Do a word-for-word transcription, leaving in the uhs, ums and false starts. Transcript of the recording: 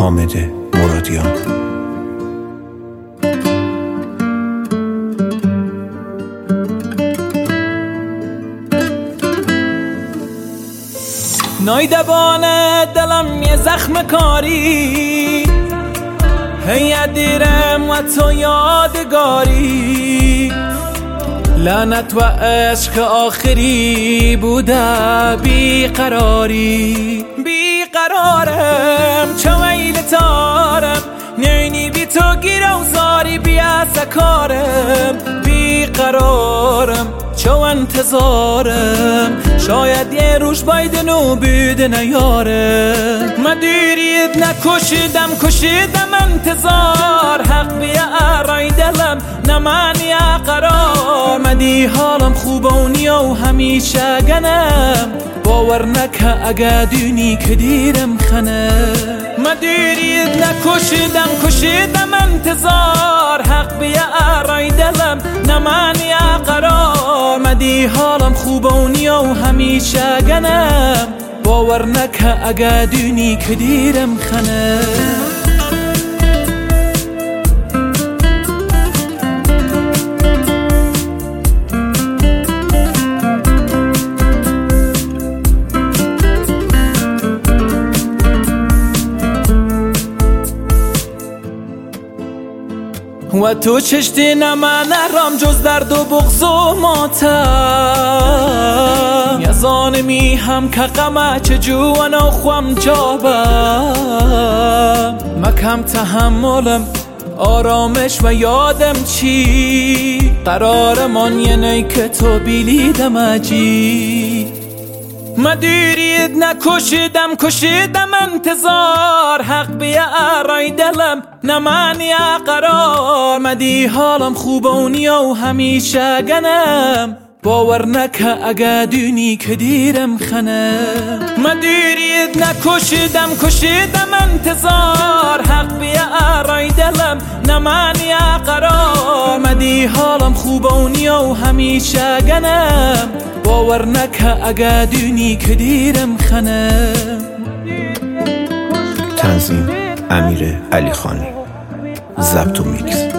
حامد مرادیان. نایدبانه دلم یه زخم کاری، هی دیرم و تو یادگاری. لعنت و عشق آخری بوده بیقراری. بیقرارم چه ویل تارم، نینی بی تو گیره و زاری بیا سکارم. بیقرارم چه انتظارم، شاید یه روش بایدنو بیده نیارم. من دیرید نکشیدم کشیدم انتظار، حق بیا ارای دلم نمانی قرار. مدی حالم خوبه و نیا و همیشه گنم، باور نکه اگه دونی که دیرم خنه. من دیرید نکشیدم کشیدم انتظار، حق بیا ارای دلم نمانی قرار. مدی حالم خوبه و نیا و همیشه گنم، باور نکه اگه دونی که دیرم خنه. و تو چشتی نمن رام جز درد و بغض و ماتم. یزانمی هم که غمه چه جوان و خوام جابم. مکم تحملم آرامش و یادم چی، قرارمان یه نی که تو بیلیدم اجی. من دیرید نکشیدم کشیدم انتظار، حق بیا ارای دلم نمانی قرار. مدی حالم خوبه و نیا و همیشه گنم، باور نکه اگه دونی که دیرم خنم. من دیرید نکشیدم کشیدم انتظار، حق بیا ارای دلم نمانی قرار. مدی حالم خوبه و نیا و همیشه گنم، باور نکه اگه دونی که دیرم خنم. تنظیم امیر علی خانی، ضبط و میکس